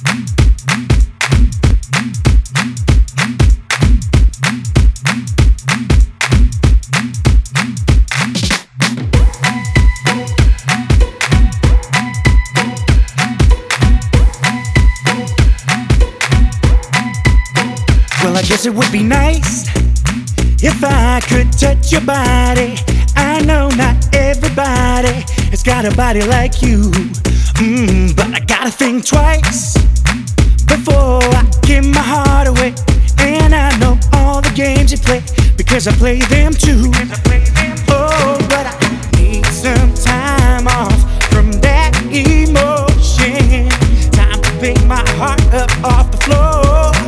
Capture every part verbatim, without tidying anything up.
Well, I guess it would be nice if I could touch your body. I know not everybody has got a body like you, mm, but I gotta think twice before I give my heart away. And I know all the games you play because I play them too. Oh, but I need some time off from that emotion. Time to pick my heart up off the floor.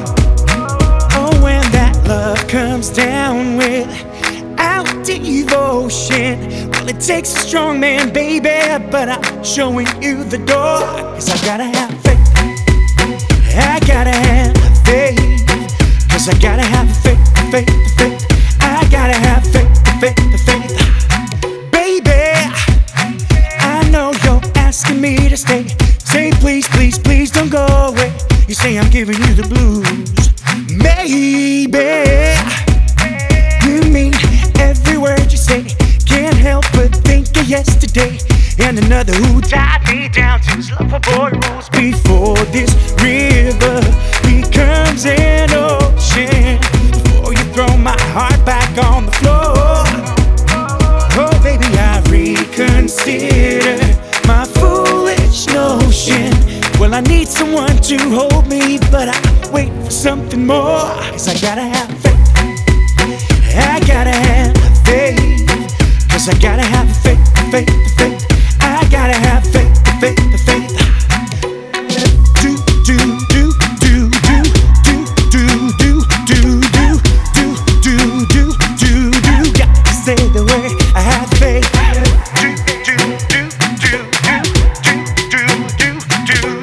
Love comes down without devotion. Well, it takes a strong man, baby, but I'm showing you the door. Cause I gotta have faith. I gotta have faith. Cause I gotta have faith, faith, faith. I gotta have faith, faith, faith. Baby, I know you're asking me to stay. Say please, please, please don't go away. You say I'm giving you the blues. Maybe you mean every word you say. Can't help but think of yesterday and another who tied me down to his love for boy rules. Before this river becomes an ocean, before you throw my heart back on the floor. Oh baby, I reconsider my foolish notion. Well, I need someone to hold me, but I wait for something more. Cause I gotta have faith. I gotta have faith. Cause I gotta have faith, faith, faith. I gotta have faith, faith, faith. Do, do, do, do, do, do, do, do, do, do, do, do, do, do, do. Got to say the word, I have faith. Do, do, do, do, do, do, do, do.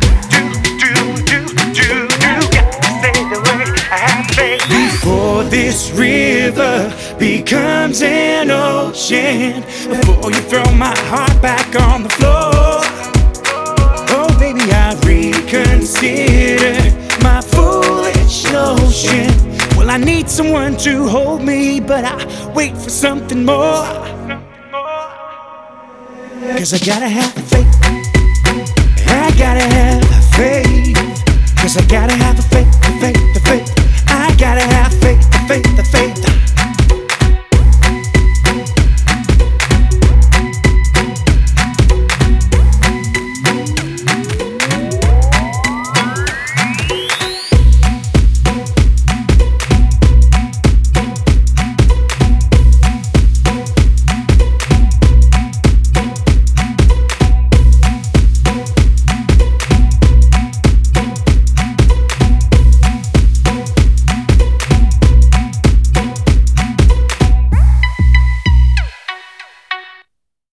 Before this river becomes an ocean, before you throw my heart back on the floor. Oh baby, I reconsider my foolish notion. Well, I need someone to hold me, but I wait for something more. Cause I gotta have faith. I gotta have faith. Cause I gotta have a faith, faith.